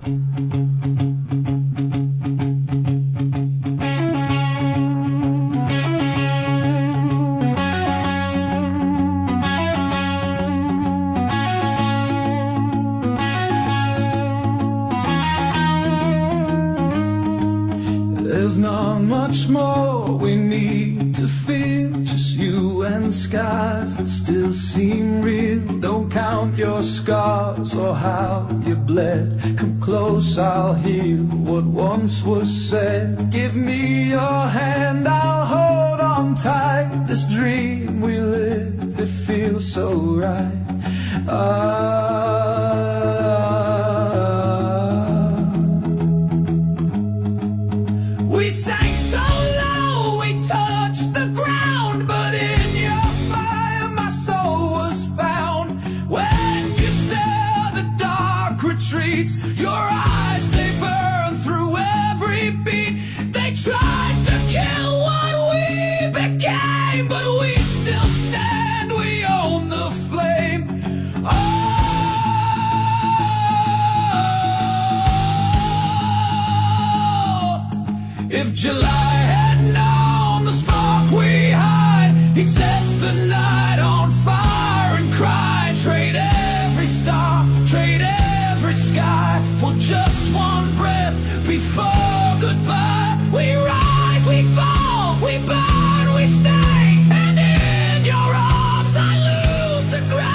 There's not much more we need to feel, just you and skies that still seem real. Don't count your scars or how you bled. Come close, I'll heal what once was said. Give me your hand, I'll hold on tight. This dream we live, it feels so right. We sank so low, we touched the ground, but in your fire my soul was found. When you stare, the dark retreats. Your eyes, they burn through every beat. They tried to kill what we became, but we still stand, we own the flame. If July had known the spark we hide, he'd set the night on fire and cry. Trade every star, trade every sky for just one breath before goodbye. We rise, we fall, we burn, we stay, and in your arms I lose the grey.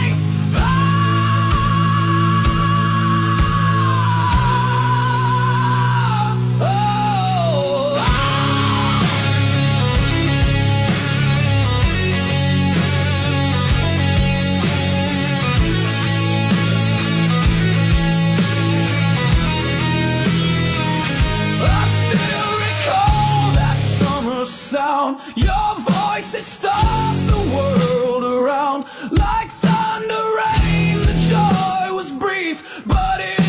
Sound, your voice, it stopped the world around. Like thunder rain, the joy was brief, but it